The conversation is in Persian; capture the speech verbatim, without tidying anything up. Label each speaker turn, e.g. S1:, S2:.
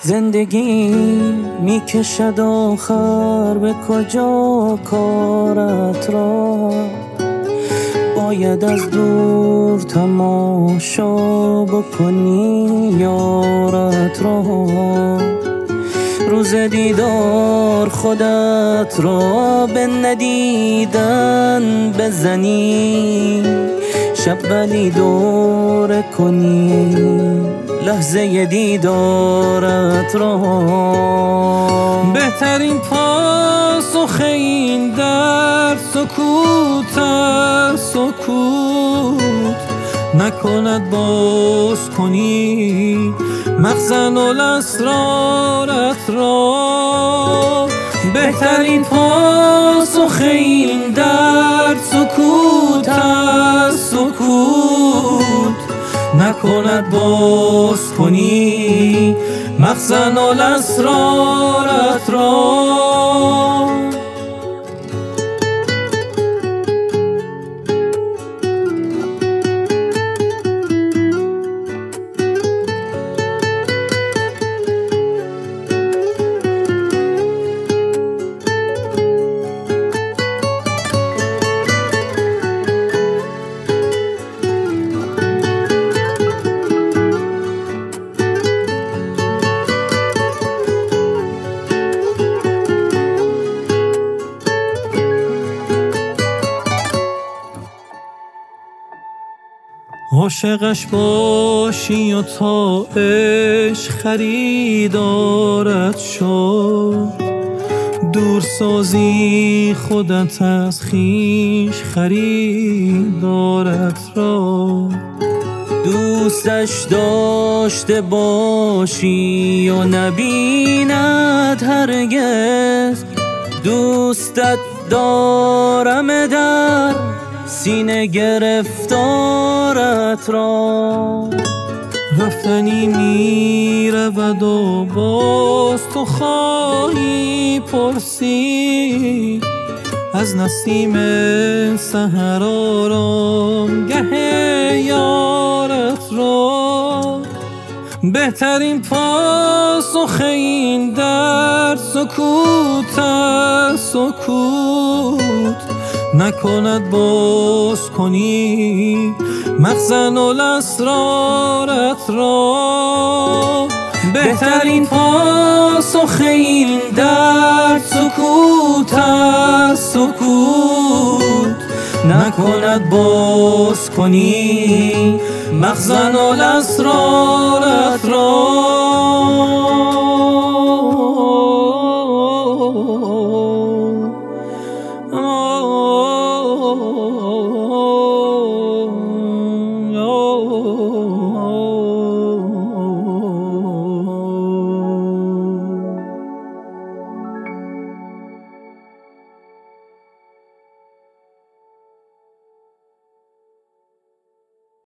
S1: زندگی میکشد آخر به کجا کارت را، باید از دور تماشا بکنی یارت را. روز دیدار خودت را به ندیدن بزنی، شب ولی دوره کنی لحظه دیدارت را.
S2: بهترین پاسخ این در سکوت است، سکوت نکند باز کنی مخزن الاسرارت را. بهترین پاسخ این در سکوت است، سکوت نکند باز کنی مخزن الاسرارت را. عاشقش باشی و تا عشق خریدارت شد، دور سازی خودت از خویش خریدارت را.
S1: دوستش داشته باشی و نبیند هرگز، دوستت دارم در سینه گرفتارت را.
S2: رفتنی می رود و باز تو خواهی پرسید از نسیم سحر آرامگه یارت را. بهترین پاسخ این در سکوت است، سکوت نکند باز کنی مخزن الاسرارت را. بهترین پاسخ این در سکوت است، سکوت نکند باز کنی مخزن الاسرارت را.